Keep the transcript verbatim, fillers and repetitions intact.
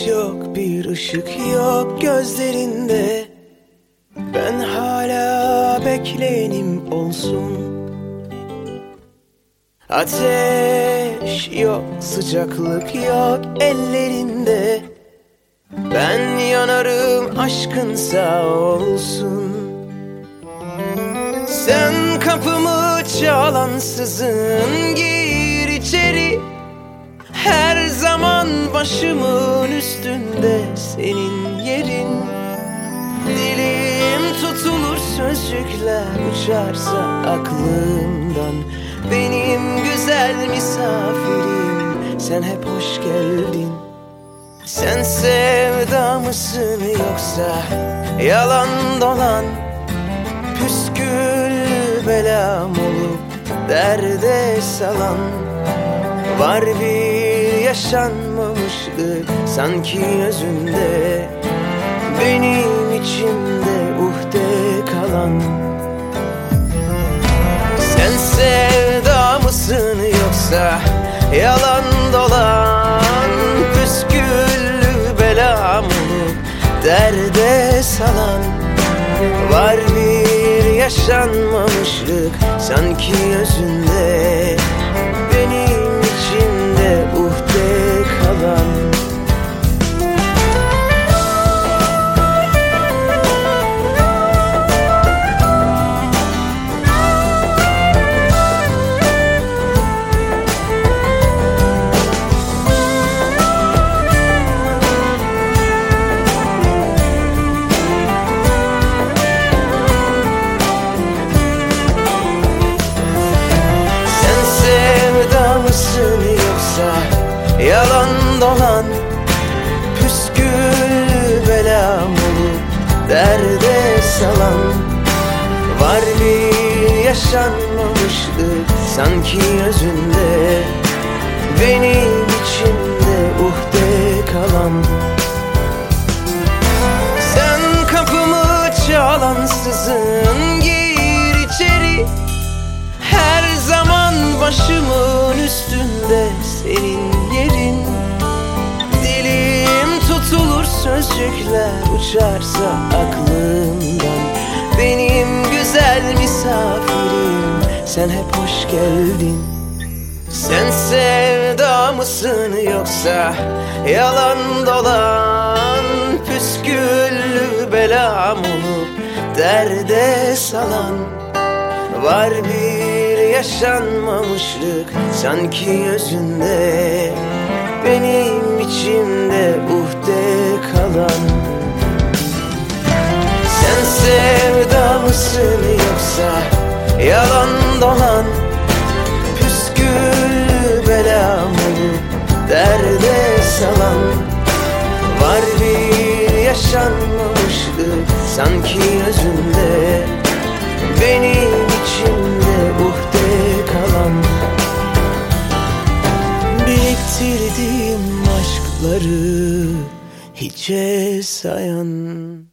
umut yok, bir ışık yok gözlerinde. Ben hala bekleyenim olsun. Ateş yok, sıcaklık yok ellerinde. Ben yanarım aşkın sağ olsun. Sen kapımı çalansızın, gir içeri. Her zaman başımın üstünde senin yerin. Dilim tutulur, sözcükler uçarsa aklımdan. Benim güzel misafirim, sen hep hoş geldin. Sen sevda mısın yoksa yalan dolan, püskül belam olup derde salan. Var bir yaşanmamışlık sanki özünde, benim içimde uhde kalan. Sen sevda mısın yoksa yalan dolan, püsküllü belam olup derde salan. Var bir yaşanmamışlık sanki özünde, benim içimde uhde kalan. Yalan dolan, püskül belam olup derde salan. Var bir yaşanmamışlık sanki özünde, benim içimde uhde kalan. Sen kapımı çalansızın, gir içeri. Her zaman başımın üstünde senin yerin. Dilim tutulur, sözcükler uçarsa aklımdan. Benim güzel misafirim, sen hep hoş geldin. Sen sevda mısın yoksa yalan dolan, püsküllü belam olup derde salan. Var bir yaşanmamışlık sanki özünde, benim içimde uhde kalan. Sen sevda mısın yoksa yalan dolan, püskül belam olup derde salan. Var bir yaşanmamışlık sanki özünde, benim içimde uhde kalan. Biriktirdiğim aşkları hiçe sayan.